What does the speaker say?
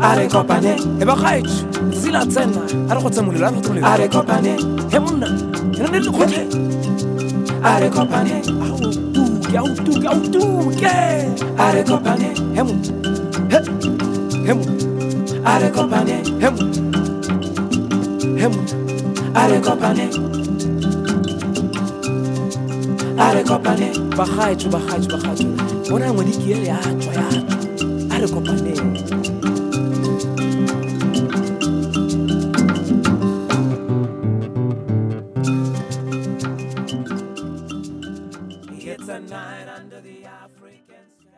re kopane e ba gaetso tsela tsena a re go tsamolelo a re kopane he monna re ne le kgotlhe a re kopane autuke a re kopane he monna he monna a re kopane he monna he monna a re kopane a re kopane bagaetso bona ngwadiki ele ya tswa a re kopaneng It's a night under the African sky.